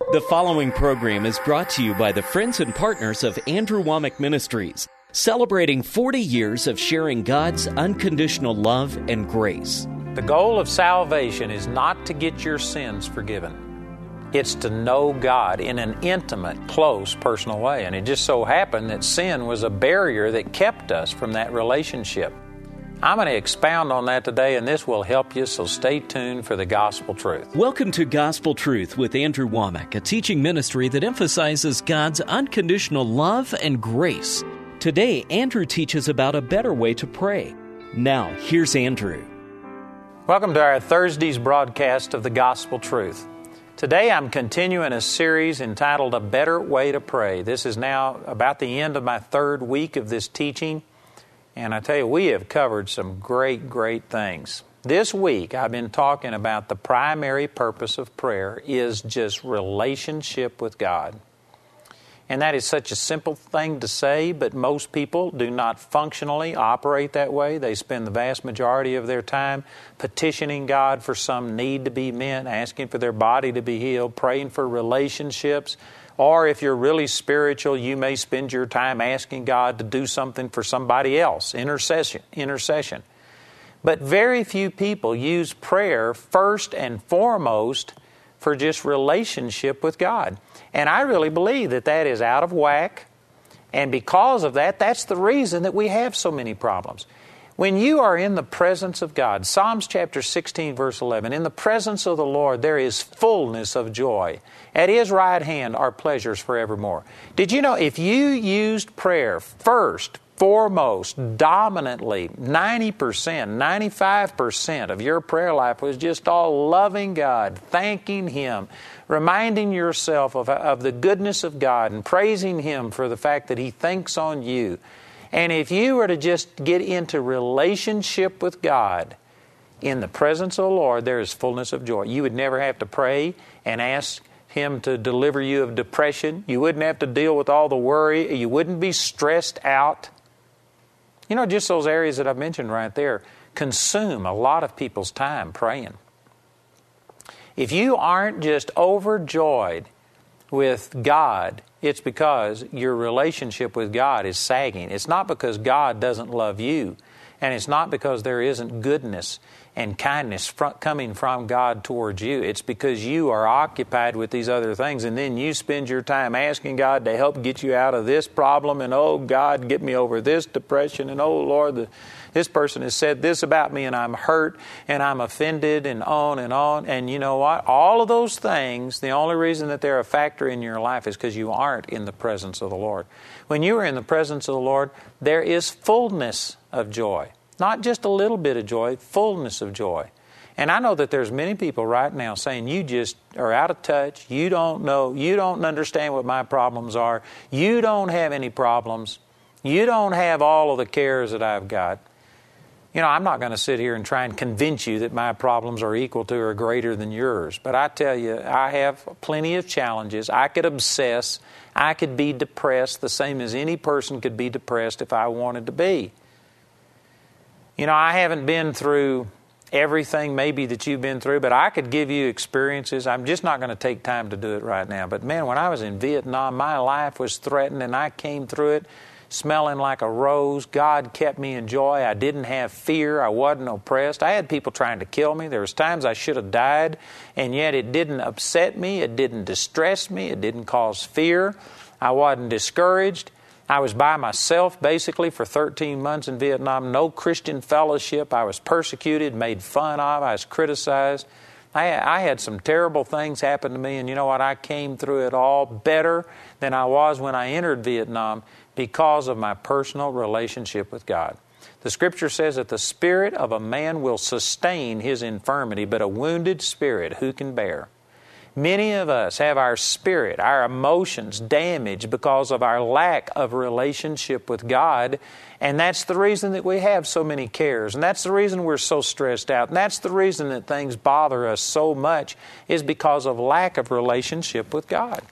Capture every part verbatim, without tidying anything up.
The following program is brought to you by the friends and partners of Andrew Wommack Ministries, celebrating forty years of sharing God's unconditional love and grace. The goal of salvation is not to get your sins forgiven. It's to know God in an intimate, close, personal way. And it just so happened that sin was a barrier that kept us from that relationship. I'm going to expound on that today, and this will help you, so stay tuned for the Gospel Truth. Welcome to Gospel Truth with Andrew Wommack, a teaching ministry that emphasizes God's unconditional love and grace. Today, Andrew teaches about a better way to pray. Now, here's Andrew. Welcome to our Thursday's broadcast of the Gospel Truth. Today, I'm continuing a series entitled A Better Way to Pray. This is now about the end of my third week of this teaching. And I tell you, we have covered some great, great things. This week, I've been talking about the primary purpose of prayer is just relationship with God. And that is such a simple thing to say, but most people do not functionally operate that way. They spend the vast majority of their time petitioning God for some need to be met, asking for their body to be healed, praying for relationships. Or if you're really spiritual, you may spend your time asking God to do something for somebody else, intercession, intercession. But very few people use prayer first and foremost for just relationship with God. And I really believe that that is out of whack. And because of that, that's the reason that we have so many problems. When you are in the presence of God, Psalms chapter sixteen, verse eleven, in the presence of the Lord there is fullness of joy. At His right hand are pleasures forevermore. Did you know if you used prayer first, foremost, dominantly, ninety percent, ninety-five percent of your prayer life was just all loving God, thanking Him, reminding yourself of, of the goodness of God and praising Him for the fact that He thinks on you. And if you were to just get into relationship with God in the presence of the Lord, there is fullness of joy. You would never have to pray and ask Him to deliver you of depression. You wouldn't have to deal with all the worry. You wouldn't be stressed out. You know, just those areas that I've mentioned right there consume a lot of people's time praying. If you aren't just overjoyed with God, it's because your relationship with God is sagging. It's not because God doesn't love you, and it's not because there isn't goodness and kindness fr- coming from God towards you. It's because you are occupied with these other things, and then you spend your time asking God to help get you out of this problem, and oh God, get me over this depression, and oh Lord, the, this person has said this about me, and I'm hurt, and I'm offended, and on and on. And you know what? All of those things, the only reason that they're a factor in your life is because you aren't in the presence of the Lord. When you are in the presence of the Lord, there is fullness of joy. Not just a little bit of joy, fullness of joy. And I know that there's many people right now saying, you just are out of touch, you don't know, you don't understand what my problems are, you don't have any problems, you don't have all of the cares that I've got. You know, I'm not going to sit here and try and convince you that my problems are equal to or greater than yours. But I tell you, I have plenty of challenges. I could obsess. I could be depressed the same as any person could be depressed if I wanted to be. You know, I haven't been through everything maybe that you've been through, but I could give you experiences. I'm just not going to take time to do it right now. But man, when I was in Vietnam, my life was threatened, and I came through it smelling like a rose. God kept me in joy. I didn't have fear. I wasn't oppressed. I had people trying to kill me. There was times I should have died, and yet it didn't upset me. It didn't distress me. It didn't cause fear. I wasn't discouraged. I was by myself basically for thirteen months in Vietnam. No Christian fellowship. I was persecuted, made fun of. I was criticized. I, I had some terrible things happen to me, and you know what? I came through it all better than I was when I entered Vietnam because of my personal relationship with God. The Scripture says that the spirit of a man will sustain his infirmity, but a wounded spirit who can bear? Many of us have our spirit, our emotions damaged because of our lack of relationship with God. And that's the reason that we have so many cares. And that's the reason we're so stressed out. And that's the reason that things bother us so much is because of lack of relationship with God.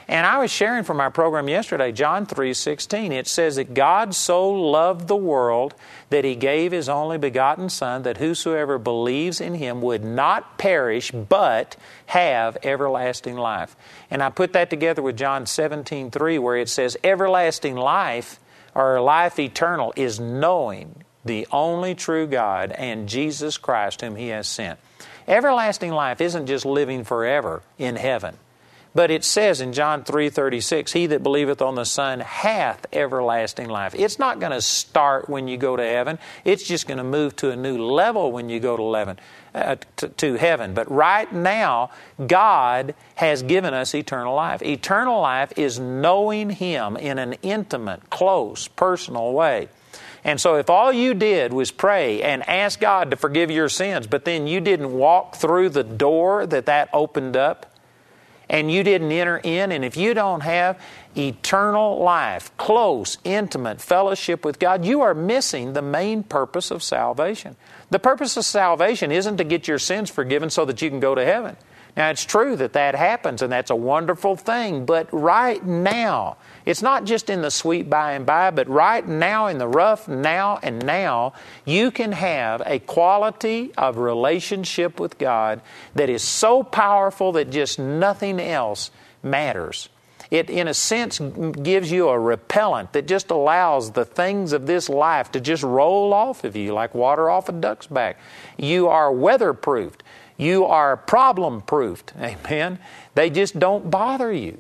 And I was sharing from our program yesterday, John three sixteen. It says that God so loved the world that He gave His only begotten Son, that whosoever believes in Him would not perish, but have everlasting life. And I put that together with John seventeen three, where it says, everlasting life, or life eternal, is knowing the only true God and Jesus Christ whom He has sent. Everlasting life isn't just living forever in heaven. But it says in John three thirty-six, he that believeth on the Son hath everlasting life. It's not going to start when you go to heaven. It's just going to move to a new level when you go to heaven. Uh, to, to heaven. But right now, God has given us eternal life. Eternal life is knowing Him in an intimate, close, personal way. And so if all you did was pray and ask God to forgive your sins, but then you didn't walk through the door that that opened up, and you didn't enter in, and if you don't have eternal life, close, intimate fellowship with God, you are missing the main purpose of salvation. The purpose of salvation isn't to get your sins forgiven so that you can go to heaven. Now, it's true that that happens, and that's a wonderful thing, but right now, it's not just in the sweet by and by, but right now, in the rough now and now, you can have a quality of relationship with God that is so powerful that just nothing else matters. It, in a sense, gives you a repellent that just allows the things of this life to just roll off of you like water off a duck's back. You are weatherproofed. You are problem-proofed. Amen? They just don't bother you.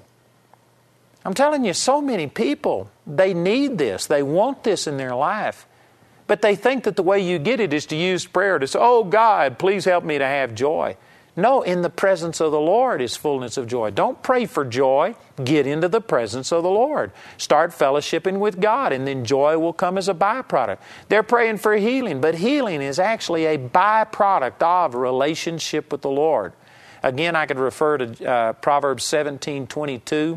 I'm telling you, so many people, they need this. They want this in their life. But they think that the way you get it is to use prayer to say, oh God, please help me to have joy. No, in the presence of the Lord is fullness of joy. Don't pray for joy. Get into the presence of the Lord. Start fellowshipping with God, and then joy will come as a byproduct. They're praying for healing, but healing is actually a byproduct of relationship with the Lord. Again, I could refer to uh, Proverbs seventeen twenty-two.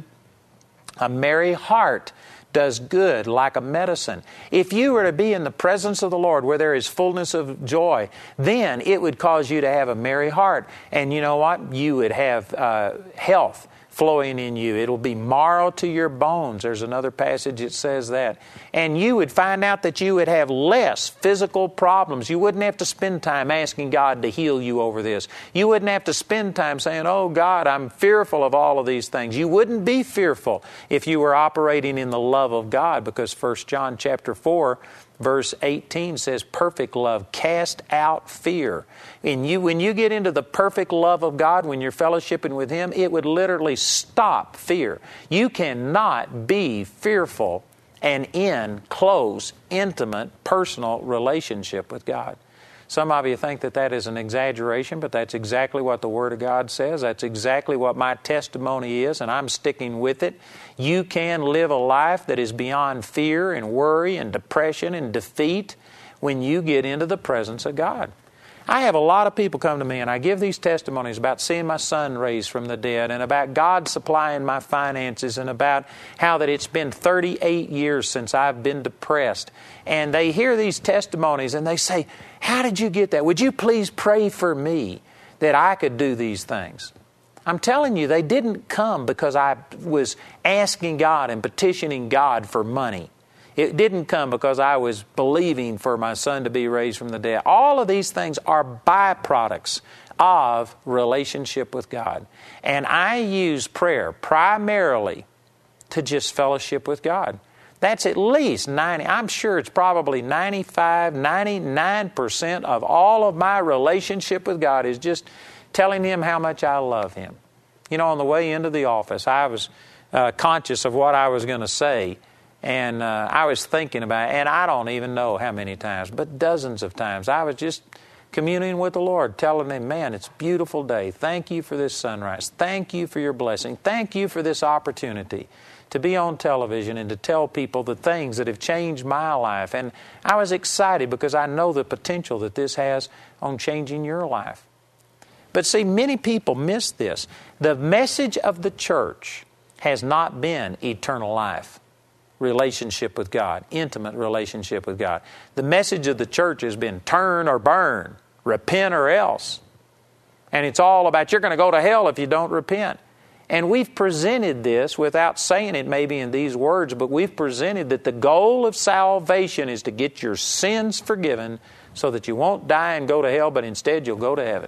A merry heart does good like a medicine. If you were to be in the presence of the Lord where there is fullness of joy, then it would cause you to have a merry heart. And you know what? You would have uh, health flowing in you. It'll be marrow to your bones. There's another passage that says that. And you would find out that you would have less physical problems. You wouldn't have to spend time asking God to heal you over this. You wouldn't have to spend time saying, oh God, I'm fearful of all of these things. You wouldn't be fearful if you were operating in the love of God, because First John chapter four verse eighteen says, perfect love cast out fear. And you, when you get into the perfect love of God, when you're fellowshipping with Him, it would literally stop fear. You cannot be fearful and in close, intimate, personal relationship with God. Some of you think that that is an exaggeration, but that's exactly what the Word of God says. That's exactly what my testimony is, and I'm sticking with it. You can live a life that is beyond fear and worry and depression and defeat when you get into the presence of God. I have a lot of people come to me, and I give these testimonies about seeing my son raised from the dead, and about God supplying my finances, and about how that it's been thirty-eight years since I've been depressed. And they hear these testimonies, and they say, how did you get that? Would you please pray for me that I could do these things? I'm telling you, they didn't come because I was asking God and petitioning God for money. It didn't come because I was believing for my son to be raised from the dead. All of these things are byproducts of relationship with God. And I use prayer primarily to just fellowship with God. That's at least ninety, I'm sure it's probably ninety-five, ninety-nine percent of all of my relationship with God is just telling Him how much I love Him. You know, on the way into the office, I was uh, conscious of what I was going to say. And uh, I was thinking about it, and I don't even know how many times, but dozens of times. I was just communing with the Lord, telling Him, man, it's a beautiful day. Thank you for this sunrise. Thank you for your blessing. Thank you for this opportunity to be on television and to tell people the things that have changed my life. And I was excited because I know the potential that this has on changing your life. But see, many people miss this. The message of the church has not been eternal life. Relationship with God, intimate relationship with God. The message of the church has been turn or burn, repent or else. And it's all about you're going to go to hell if you don't repent. And we've presented this without saying it maybe in these words, but we've presented that the goal of salvation is to get your sins forgiven so that you won't die and go to hell, but instead you'll go to heaven.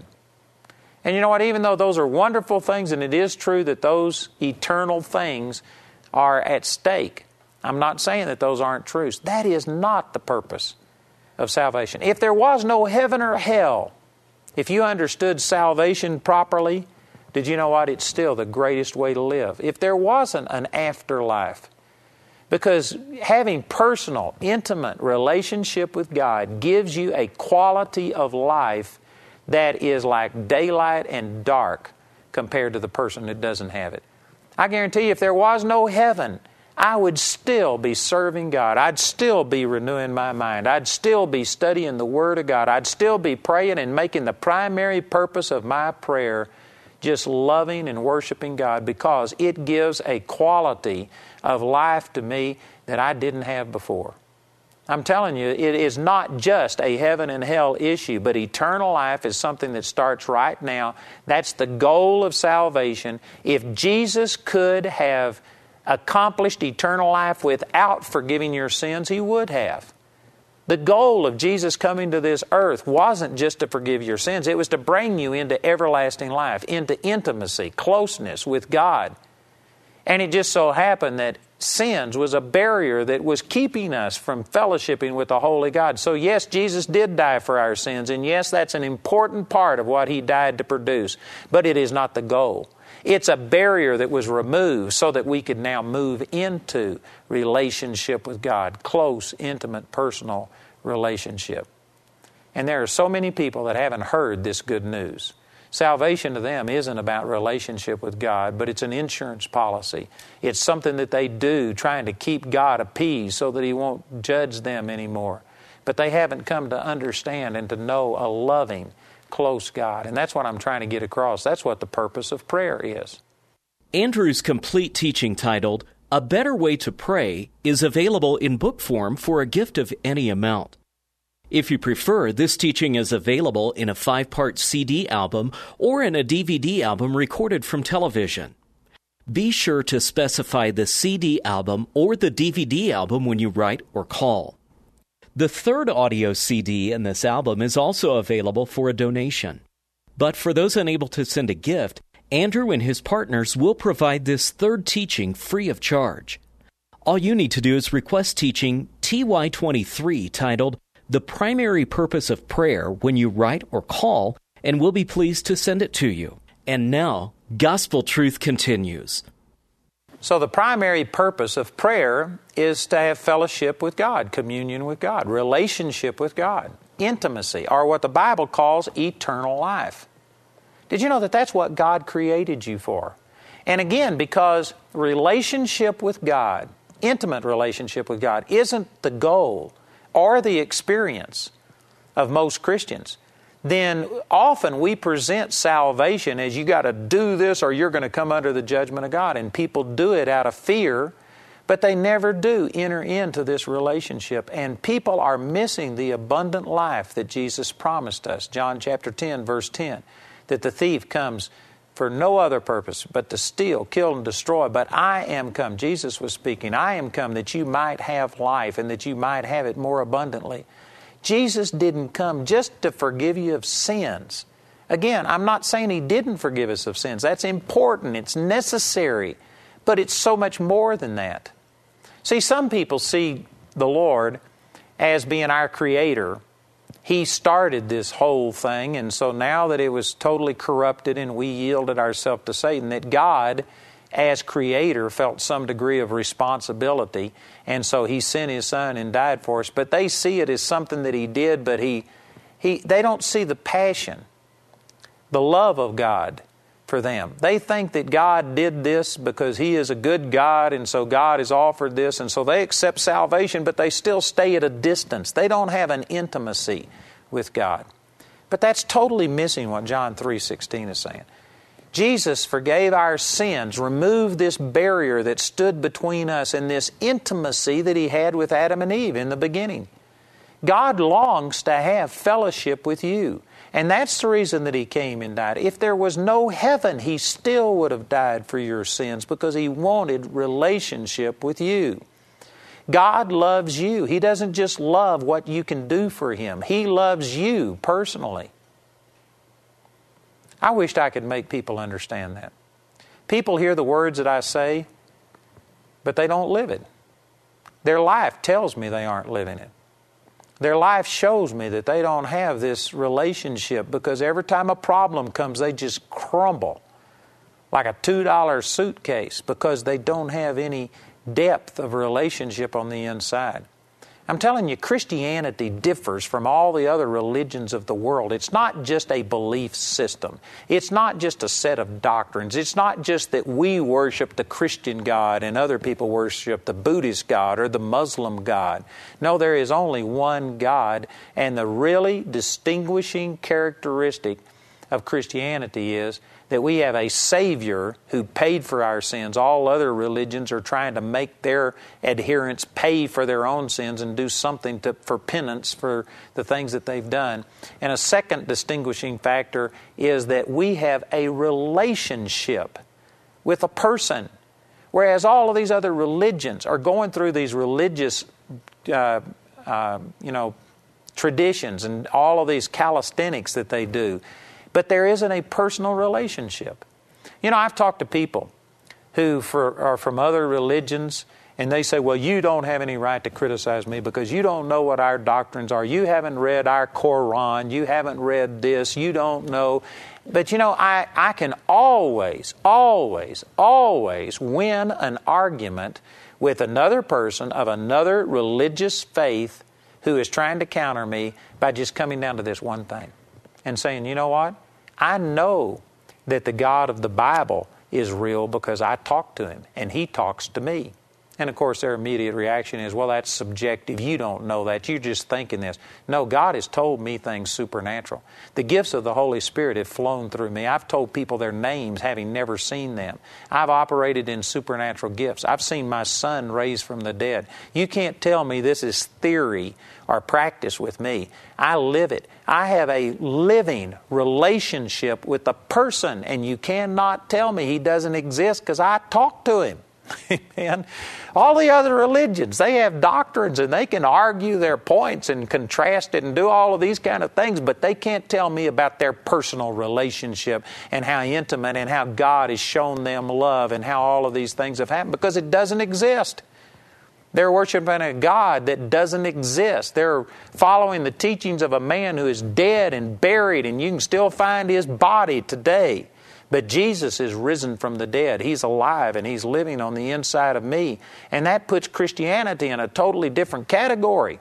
And you know what? Even though those are wonderful things, and it is true that those eternal things are at stake, I'm not saying that those aren't truths. That is not the purpose of salvation. If there was no heaven or hell, if you understood salvation properly, did you know what? It's still the greatest way to live. If there wasn't an afterlife, because having personal, intimate relationship with God gives you a quality of life that is like daylight and dark compared to the person that doesn't have it. I guarantee you, if there was no heaven, I would still be serving God. I'd still be renewing my mind. I'd still be studying the Word of God. I'd still be praying and making the primary purpose of my prayer just loving and worshiping God, because it gives a quality of life to me that I didn't have before. I'm telling you, it is not just a heaven and hell issue, but eternal life is something that starts right now. That's the goal of salvation. If Jesus could have accomplished eternal life without forgiving your sins, He would have. The goal of Jesus coming to this earth wasn't just to forgive your sins. It was to bring you into everlasting life, into intimacy, closeness with God. And it just so happened that sins was a barrier that was keeping us from fellowshipping with the Holy God. So yes, Jesus did die for our sins, and yes, that's an important part of what He died to produce, but it is not the goal. It's a barrier that was removed so that we could now move into relationship with God, close, intimate, personal relationship. And there are so many people that haven't heard this good news. Salvation to them isn't about relationship with God, but it's an insurance policy. It's something that they do trying to keep God appeased so that He won't judge them anymore. But they haven't come to understand and to know a loving, close God. And that's what I'm trying to get across. That's what the purpose of prayer is. Andrew's complete teaching titled, A Better Way to Pray, is available in book form for a gift of any amount. If you prefer, this teaching is available in a five-part C D album or in a D V D album recorded from television. Be sure to specify the C D album or the D V D album when you write or call. The third audio C D in this album is also available for a donation. But for those unable to send a gift, Andrew and his partners will provide this third teaching free of charge. All you need to do is request teaching T Y twenty-three titled, The Primary Purpose of Prayer when you write or call, and we'll be pleased to send it to you. And now, Gospel Truth continues. So the primary purpose of prayer is to have fellowship with God, communion with God, relationship with God, intimacy, or what the Bible calls eternal life. Did you know that that's what God created you for? And again, because relationship with God, intimate relationship with God, isn't the goal or the experience of most Christians, then often we present salvation as you got to do this or you're going to come under the judgment of God. And people do it out of fear, but they never do enter into this relationship. And people are missing the abundant life that Jesus promised us. John chapter ten, verse ten, that the thief comes for no other purpose but to steal, kill, and destroy. But I am come, Jesus was speaking, I am come that you might have life and that you might have it more abundantly. Jesus didn't come just to forgive you of sins. Again, I'm not saying He didn't forgive us of sins. That's important. It's necessary. But it's so much more than that. See, some people see the Lord as being our Creator. He started this whole thing, and so now that it was totally corrupted and we yielded ourselves to Satan, that God, as Creator, felt some degree of responsibility, and so He sent His Son and died for us. But they see it as something that He did, but He, he they don't see the passion, the love of God for them. They think that God did this because He is a good God, and so God has offered this, and so they accept salvation, but they still stay at a distance. They don't have an intimacy with God. But that's totally missing what John three sixteen is saying. Jesus forgave our sins, removed this barrier that stood between us and this intimacy that He had with Adam and Eve in the beginning. God longs to have fellowship with you. And that's the reason that He came and died. If there was no heaven, He still would have died for your sins because He wanted relationship with you. God loves you. He doesn't just love what you can do for Him. He loves you personally. I wished I could make people understand that. People hear the words that I say, but they don't live it. Their life tells me they aren't living it. Their life shows me that they don't have this relationship because every time a problem comes, they just crumble like a two dollar suitcase because they don't have any depth of relationship on the inside. I'm telling you, Christianity differs from all the other religions of the world. It's not just a belief system. It's not just a set of doctrines. It's not just that we worship the Christian God and other people worship the Buddhist God or the Muslim God. No, there is only one God, and the really distinguishing characteristic of Christianity is that we have a Savior who paid for our sins. All other religions are trying to make their adherents pay for their own sins and do something to, for penance for the things that they've done. And a second distinguishing factor is that we have a relationship with a person. Whereas all of these other religions are going through these religious, uh, uh, you know, traditions and all of these calisthenics that they do. But there isn't a personal relationship. You know, I've talked to people who for, are from other religions, and they say, well, you don't have any right to criticize me because you don't know what our doctrines are. You haven't read our Quran. You haven't read this. You don't know. But, you know, I, I can always, always, always win an argument with another person of another religious faith who is trying to counter me by just coming down to this one thing and saying, you know what? I know that the God of the Bible is real because I talk to Him and He talks to me. And of course their immediate reaction is, well, that's subjective. You don't know that. You're just thinking this. No, God has told me things supernatural. The gifts of the Holy Spirit have flown through me. I've told people their names having never seen them. I've operated in supernatural gifts. I've seen my son raised from the dead. You can't tell me this is theory or practice with me. I live it. I have a living relationship with the person, and you cannot tell me He doesn't exist because I talk to Him. Amen. All the other religions, they have doctrines and they can argue their points and contrast it and do all of these kind of things, but they can't tell me about their personal relationship and how intimate and how God has shown them love and how all of these things have happened because it doesn't exist. They're worshiping a God that doesn't exist. They're following the teachings of a man who is dead and buried, and you can still find his body today. But Jesus is risen from the dead. He's alive and He's living on the inside of me. And that puts Christianity in a totally different category.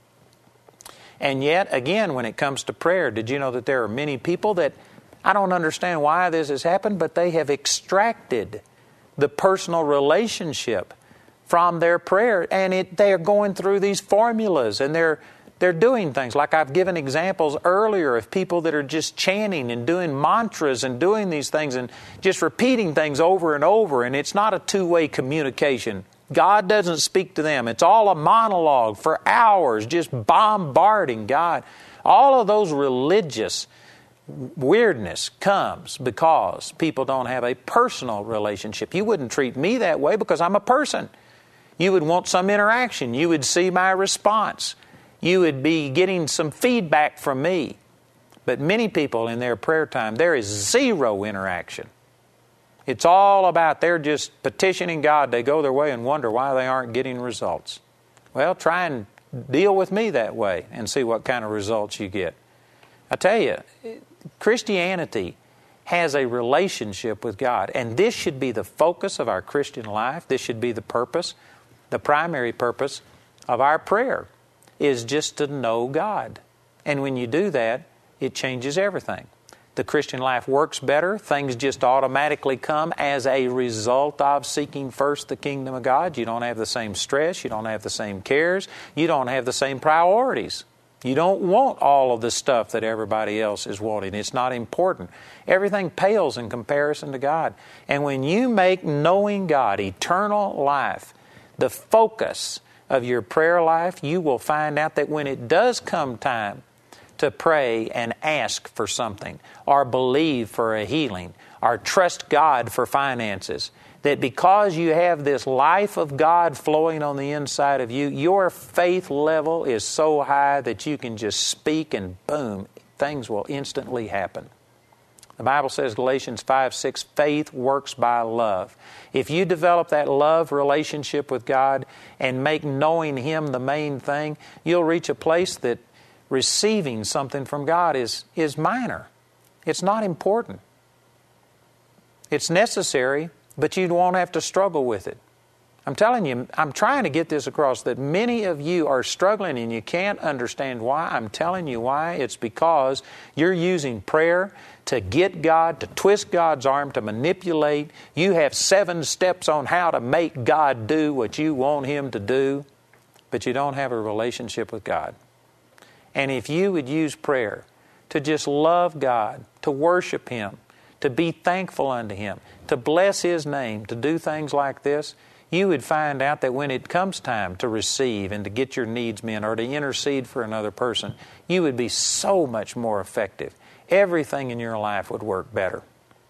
And yet, again, when it comes to prayer, did you know that there are many people that, I don't understand why this has happened, but they have extracted the personal relationship from their prayer. And it, they are going through these formulas and they're They're doing things like I've given examples earlier of people that are just chanting and doing mantras and doing these things and just repeating things over and over. And it's not a two-way communication. God doesn't speak to them. It's all a monologue for hours, just bombarding God. All of those religious weirdness comes because people don't have a personal relationship. You wouldn't treat me that way because I'm a person. You would want some interaction. You would see my response. You would be getting some feedback from me. But many people in their prayer time, there is zero interaction. It's all about they're just petitioning God. They go their way and wonder why they aren't getting results. Well, try and deal with me that way and see what kind of results you get. I tell you, Christianity has a relationship with God. And this should be the focus of our Christian life. This should be the purpose, the primary purpose of our prayer. Is just to know God. And when you do that, it changes everything. The Christian life works better. Things just automatically come as a result of seeking first the kingdom of God. You don't have the same stress. You don't have the same cares. You don't have the same priorities. You don't want all of the stuff that everybody else is wanting. It's not important. Everything pales in comparison to God. And when you make knowing God, eternal life, the focus of your prayer life, you will find out that when it does come time to pray and ask for something, or believe for a healing, or trust God for finances, that because you have this life of God flowing on the inside of you, your faith level is so high that you can just speak and boom, things will instantly happen. The Bible says, Galatians five six, faith works by love. If you develop that love relationship with God and make knowing Him the main thing, you'll reach a place that receiving something from God is, is minor. It's not important. It's necessary, but you won't have to struggle with it. I'm telling you, I'm trying to get this across, that many of you are struggling and you can't understand why. I'm telling you why. It's because you're using prayer to get God, to twist God's arm, to manipulate. You have seven steps on how to make God do what you want Him to do, but you don't have a relationship with God. And if you would use prayer to just love God, to worship Him, to be thankful unto Him, to bless His name, to do things like this, you would find out that when it comes time to receive and to get your needs met or to intercede for another person, you would be so much more effective. Everything in your life would work better.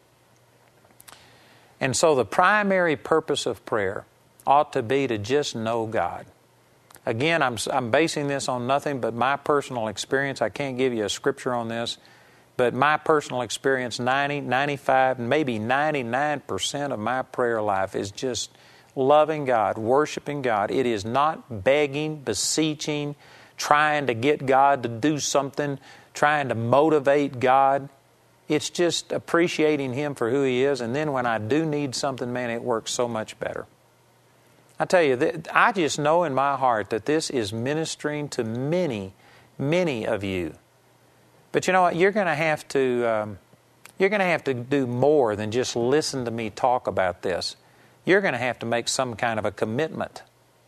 And so the primary purpose of prayer ought to be to just know God. Again, I'm, I'm basing this on nothing but my personal experience. I can't give you a scripture on this. But my personal experience, ninety, ninety-five, maybe ninety-nine percent of my prayer life is just loving God, worshiping God. It is not begging, beseeching, trying to get God to do something, trying to motivate God. It's just appreciating Him for who He is. And then when I do need something, man, it works so much better. I tell you, I just know in my heart that this is ministering to many, many of you. But you know what? You're going to have to um, you're going to have to do more than just listen to me talk about this. You're going to have to make some kind of a commitment.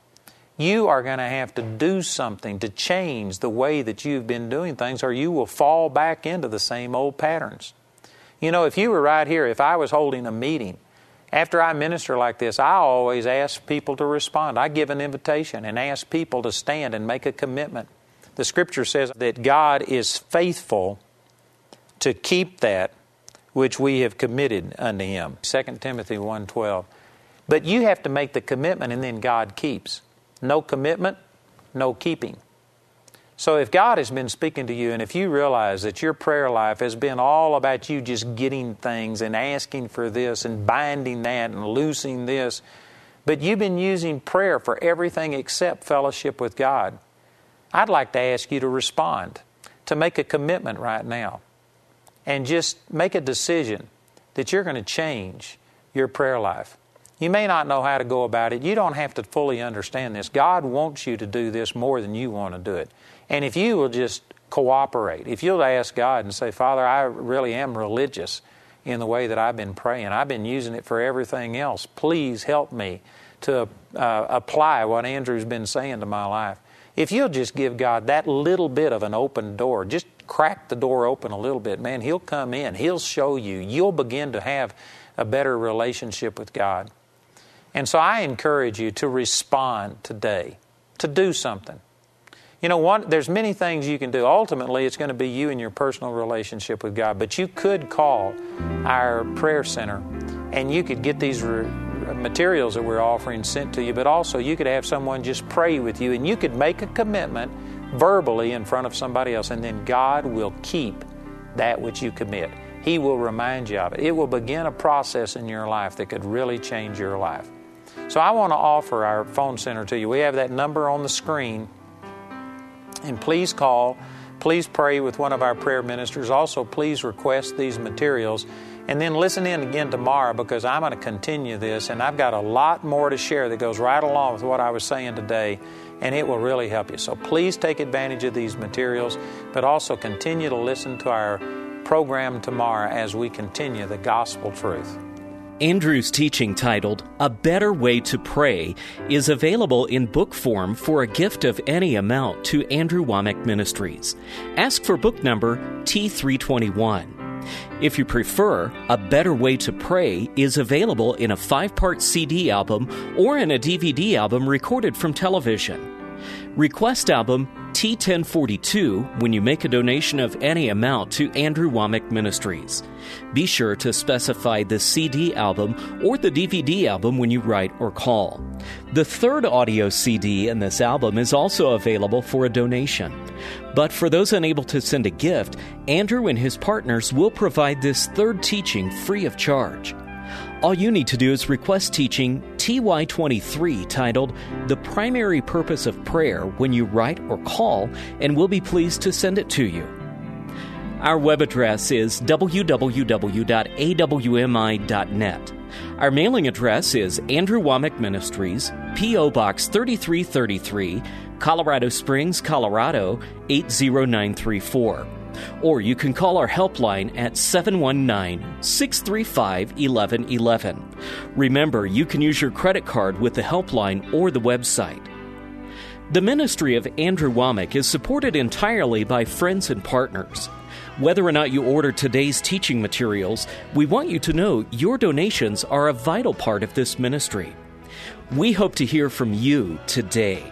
You are going to have to do something to change the way that you've been doing things, or you will fall back into the same old patterns. You know, if you were right here, if I was holding a meeting, after I minister like this, I always ask people to respond. I give an invitation and ask people to stand and make a commitment. The Scripture says that God is faithful to keep that which we have committed unto Him. Second Timothy one twelve. But you have to make the commitment and then God keeps. No commitment, no keeping. So if God has been speaking to you and if you realize that your prayer life has been all about you just getting things and asking for this and binding that and loosing this, but you've been using prayer for everything except fellowship with God, I'd like to ask you to respond, to make a commitment right now, and just make a decision that you're going to change your prayer life. You may not know how to go about it. You don't have to fully understand this. God wants you to do this more than you want to do it. And if you will just cooperate, if you'll ask God and say, Father, I really am religious in the way that I've been praying. I've been using it for everything else. Please help me to uh, apply what Andrew's been saying to my life. If you'll just give God that little bit of an open door, just crack the door open a little bit, man, He'll come in. He'll show you. You'll begin to have a better relationship with God. And so I encourage you to respond today, to do something. You know, one, there's many things you can do. Ultimately, it's going to be you and your personal relationship with God. But you could call our prayer center and you could get these re- materials that we're offering sent to you, but also you could have someone just pray with you and you could make a commitment verbally in front of somebody else, and then God will keep that which you commit. He will remind you of it. It will begin a process in your life that could really change your life. So I want to offer our phone center to you. We have that number on the screen, and please call. Please pray with one of our prayer ministers. Also, please request these materials. And then listen in again tomorrow, because I'm going to continue this, and I've got a lot more to share that goes right along with what I was saying today, and it will really help you. So please take advantage of these materials, but also continue to listen to our program tomorrow as we continue the gospel truth. Andrew's teaching, titled A Better Way to Pray, is available in book form for a gift of any amount to Andrew Wommack Ministries. Ask for book number T three twenty-one. If you prefer, A Better Way to Pray is available in a five-part C D album or in a D V D album recorded from television. Request album T ten forty-two when you make a donation of any amount to Andrew Wommack Ministries. Be sure to specify the C D album or the D V D album when you write or call. The third audio C D in this album is also available for a donation. But for those unable to send a gift, Andrew and his partners will provide this third teaching free of charge. All you need to do is request teaching T Y twenty-three titled The Primary Purpose of Prayer when you write or call, and we'll be pleased to send it to you. Our web address is w w w dot a w m i dot net. Our mailing address is Andrew Wommack Ministries, P O. Box thirty-three thirty-three, Colorado Springs, Colorado eight zero nine three four. Or you can call our helpline at seven one nine, six three five, one one one one. Remember, you can use your credit card with the helpline or the website. The ministry of Andrew Wommack is supported entirely by friends and partners. Whether or not you order today's teaching materials, we want you to know your donations are a vital part of this ministry. We hope to hear from you today.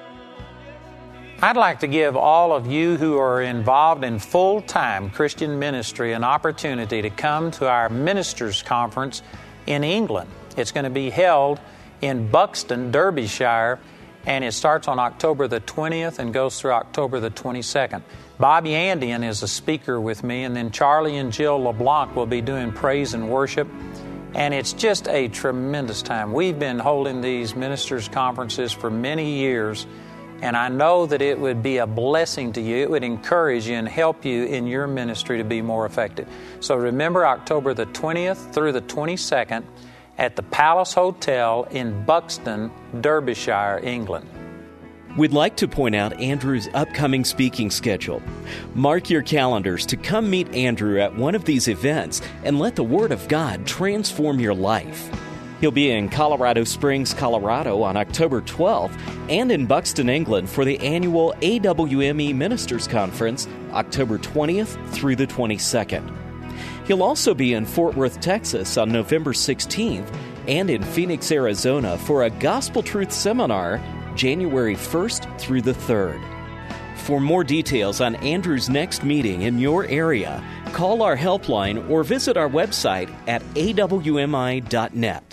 I'd like to give all of you who are involved in full-time Christian ministry an opportunity to come to our ministers' conference in England. It's going to be held in Buxton, Derbyshire, and it starts on October the twentieth and goes through October the twenty-second. Bobby Andian is a speaker with me, and then Charlie and Jill LeBlanc will be doing praise and worship. And it's just a tremendous time. We've been holding these ministers' conferences for many years, and I know that it would be a blessing to you. It would encourage you and help you in your ministry to be more effective. So remember October the twentieth through the twenty-second at the Palace Hotel in Buxton, Derbyshire, England. We'd like to point out Andrew's upcoming speaking schedule. Mark your calendars to come meet Andrew at one of these events and let the Word of God transform your life. He'll be in Colorado Springs, Colorado on October twelfth and in Buxton, England for the annual A W M E Ministers Conference, October twentieth through the twenty-second. He'll also be in Fort Worth, Texas on November sixteenth and in Phoenix, Arizona for a Gospel Truth Seminar, January first through the third. For more details on Andrew's next meeting in your area, call our helpline or visit our website at a w m i dot net.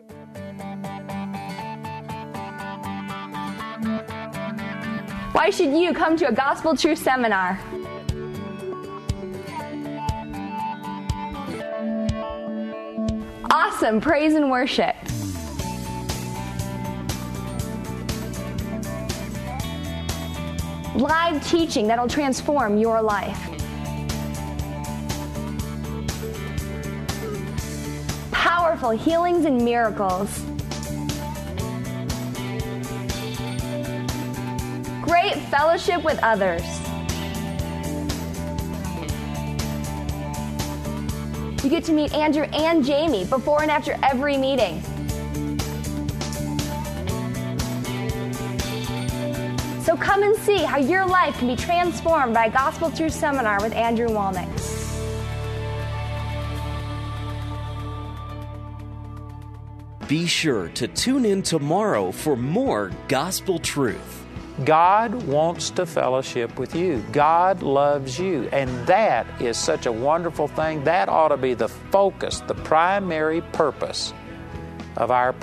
Why should you come to a Gospel Truth Seminar? Awesome praise and worship. Live teaching that'll transform your life. Powerful healings and miracles. Great fellowship with others. You get to meet Andrew and Jamie before and after every meeting. So come and see how your life can be transformed by a Gospel Truth Seminar with Andrew Wommack. Be sure to tune in tomorrow for more Gospel Truth. God wants to fellowship with you. God loves you. And that is such a wonderful thing. That ought to be the focus, the primary purpose of our